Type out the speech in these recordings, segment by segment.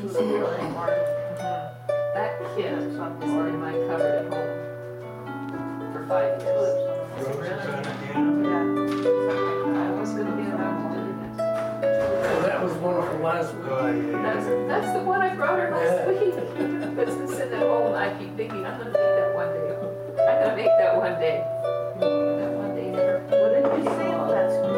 conceal anymore. That kid has been in my cupboard at home for 5 years. Roses on it, I was going to get around to doing it. Well, that was one from last week. Oh, yeah. That's the one I brought her last week. It's been sitting at home and I keep thinking, I'm going to make that one day. I'm going to make that one day. That one day never. What did you say? Oh, that's good.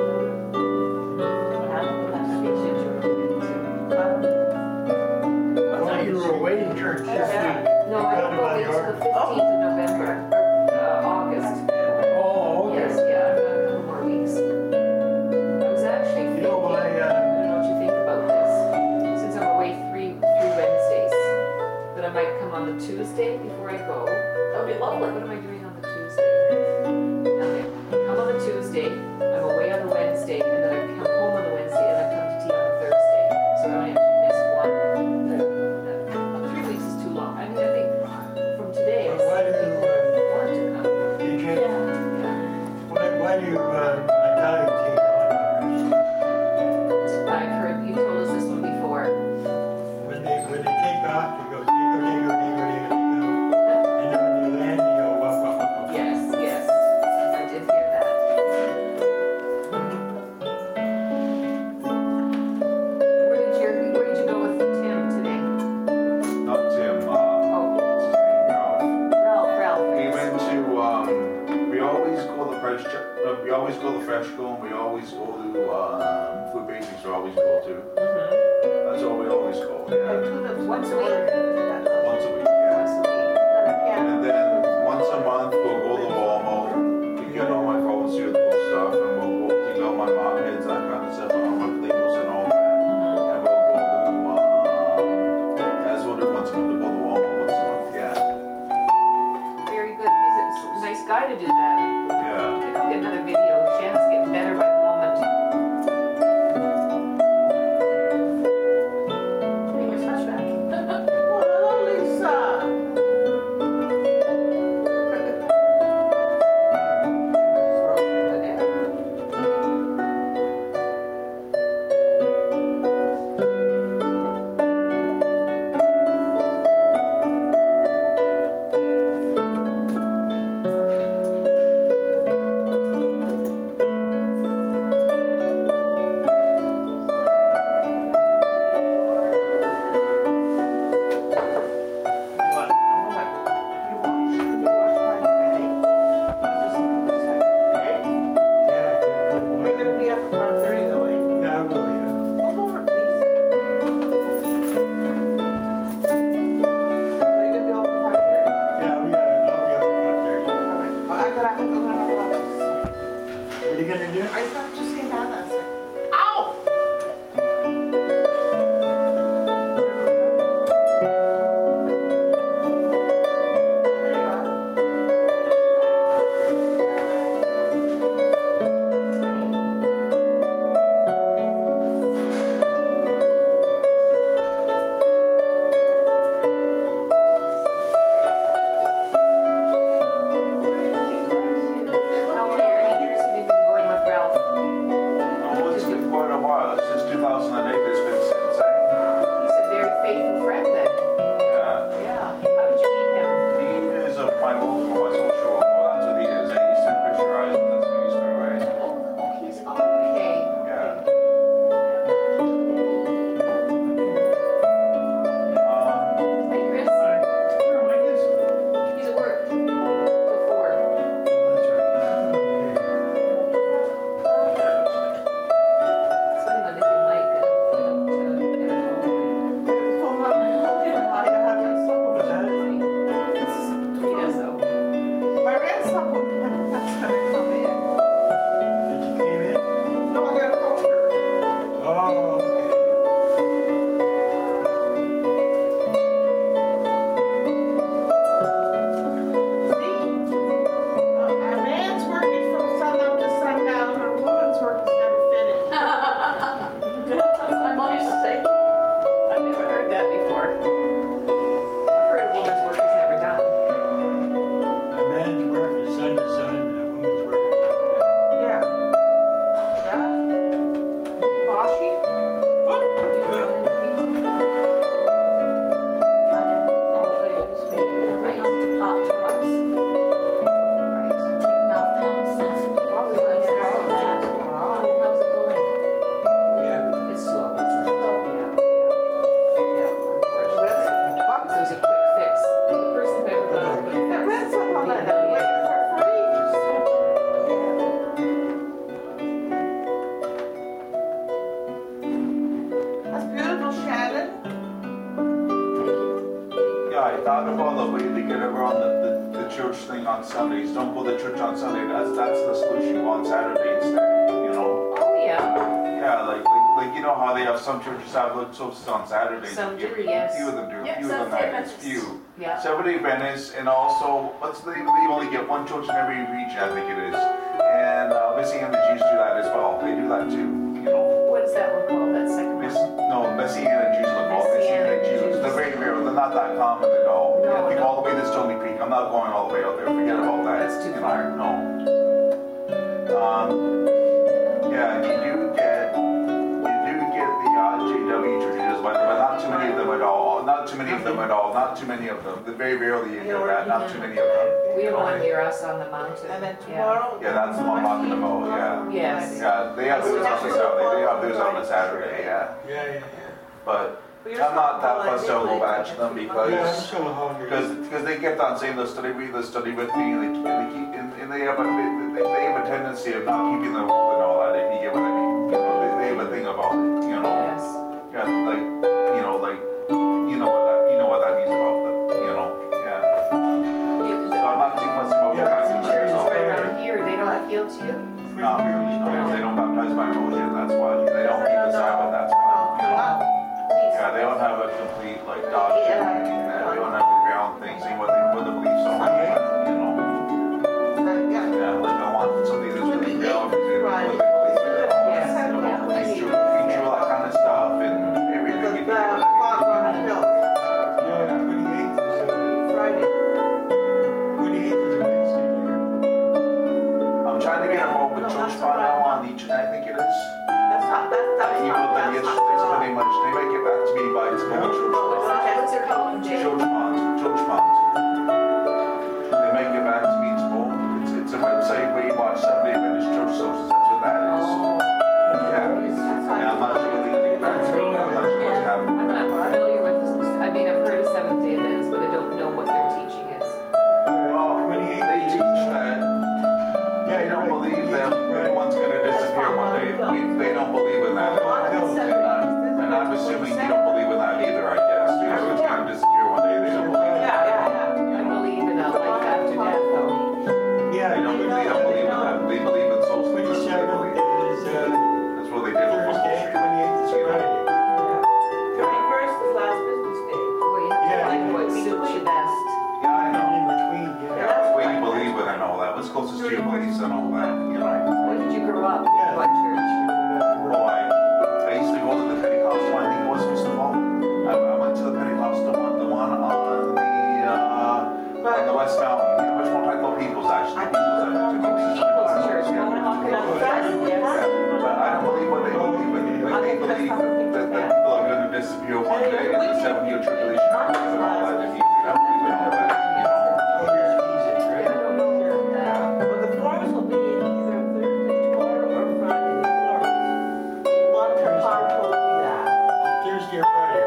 I thought you were away in church this week. No, I don't go until the 15th of November, August. Oh, okay. Yes, yeah, I've got a couple more weeks. I was actually thinking, You know, I don't know what you think about this, since I'm away three Wednesdays, that I might come on the Tuesday before I go. That would be lovely. What am I doing on the Tuesday? Okay, come on the Tuesday, I'm away on the Wednesday, and then I come home on the Wednesday, and I come to tea on the Thursday. So I only actually miss one. 3 weeks is too long. I mean, I think from today, I But why do want to come. DJ, Yeah. why do you Italian tea on? I've heard you told us this one before. When they take off, you go diggle, diggle, diggle, diggle, diggle. And then when you land, you go wop, wop, wop, wop. Yes, yes, I did hear that. Where did you go with Tim today? Not Tim, Oh, what's his name? Ralph. We went to, we always go to the French, we always go to French School, and we always go to, food basics we always go to. That's all we always go, yeah. once a week? Once a week, yeah. Once a week. And then once a month, we'll go to Walmart, we get all my pharmaceutical stuff, and we'll go take out my mop heads, that kind of stuff, and my labels and all that. And we'll go to, that's what it once a month, we'll go to Walmart once a month, yeah. Very good. He's a nice guy to do that. Yeah. Maybe I'll get another video. Shannon's getting better by the moment. Getting your touch back. Well, thought about the way to get around the church thing on Sundays. Don't go to church on Sunday. That's the solution. Go on Saturday instead. You know? Oh, yeah. Yeah, like you know how they have some churches have like services on Saturdays. Some do, yes. Few of them do. Yeah, Few of them Seventh-day have. It's Adventists. few. Yeah. Seventh-day Adventists, and also what's the name? They only get one church in every region, I think it is. And Messianic Jews do that as well. They do that too. You know. What is that one called, that second one? Messianic Jews look called Messianic Jews. They're very rare. They're not that common at all. No, You have to go no. all the way to Stony Creek. I'm not going all the way out there. Forget about that. That's too You know, far. No. Yeah, you do get the JW churches, but not too many of them at all. Not too many of them at all. Not too many of them. Very rarely you get that. Not too many of them. We have one near us on the mountain. And then Yeah. tomorrow. Yeah, that's the one I'm talking about. Yeah. Yes. Yeah, they have those on the Saturday. They have those on a Saturday. Yeah, Yeah. but I'm not that fussed to go back to them Yeah, I'm because. still hungry. Because they kept on saying they'll study with me, and they keep and they have a tendency of not keeping the rule and all that. If you get what I mean, you know, they have a thing about it, you know. Yes. Yeah, you know what that means about them, you know. Yeah. So I'm not too fussed about Yeah, baptizing Churches myself. right around here, they don't appeal to you? No, they don't baptize by immersion. That's why they don't keep the Sabbath. That's why, you know. Yeah, they don't have a complete like doctrine. They don't have the ground thing saying what the beliefs are. You know. Yeah, like I want something that's really grounded in what they believe in. Yes. You know, Yeah. teach you all that kind of stuff and everything. You can get Yeah, 28th is a Wednesday here. I'm trying to get involved with church by now on each, and I think it is. It's pretty much, they make it back to me by tomorrow church. What's it called? Church Mont. They make it back to me tomorrow. It's a website where you watch Sunday Adventist church services. That's what that is. Oh. Yeah, I'm not sure what I'm happening. not familiar with this. I mean, I've heard of Seventh-day Adventists, but I don't know what their teaching is. Well, 28th. they teach that they don't believe that everyone's going to disappear one day. They don't believe in that. And I'm assuming you don't believe in that either, I guess. Everyone's going to disappear one day. They don't believe in that. I believe in a life after death, though. Yeah, They don't believe in that. They believe in social things. 27th is That's what they did with Thursday, 28th is Friday. Well, you have to Yeah. like what suits you best. Yeah, I know. In between, yeah. Yeah, that's the way you believe in and all that. What's closest to your beliefs and all that, you know. Where did you grow up? Yeah. What church? Well, I used to go to the Pentecostal one, I think it was first of all. I went to the Pentecostal one, the one on the West Mountain. You know which one I call People's actually. People's I went to. People's Church. Yeah. But I don't believe what they believe in. Like they believe that people are going to disappear one day and the 7-year tribulation and all that. And I don't believe in all that, you know. Oh, here's music, right? Thursday or Friday.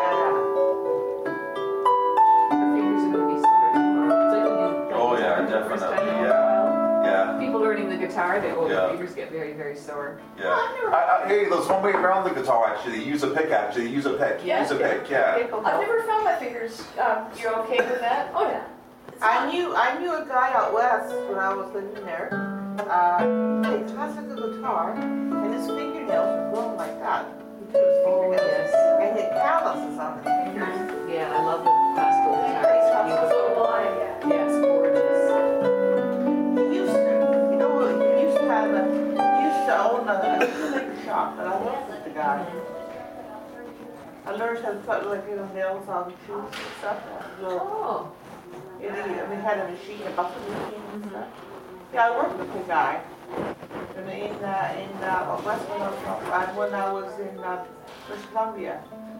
Her fingers are gonna be sore tomorrow. So you can Oh, yeah, do first time definitely, in a yeah. while. Yeah. People learning the guitar, their Yeah. fingers get very, very sore. Yeah. Hey, there's one way around the guitar actually. Use a pick actually. Use a pick. Yeah. Use a pick, yeah. I've never found my fingers. You're okay with that? Oh, yeah. I knew a guy out west when I was living there. He played classical guitar, and his fingernails were growing like that. He took his Oh, fingernails, yes. and he had calluses on his fingers. Yeah, I love the classical guitar. It's So beautiful. do I, yeah. Yes, gorgeous. He used to, he used to own a shoemaker shop, and I worked with the guy. I learned how to put nails on shoes and stuff. Oh, We had a machine, a buffet machine and stuff. Yeah, I worked with the guy. And when I was in British Columbia.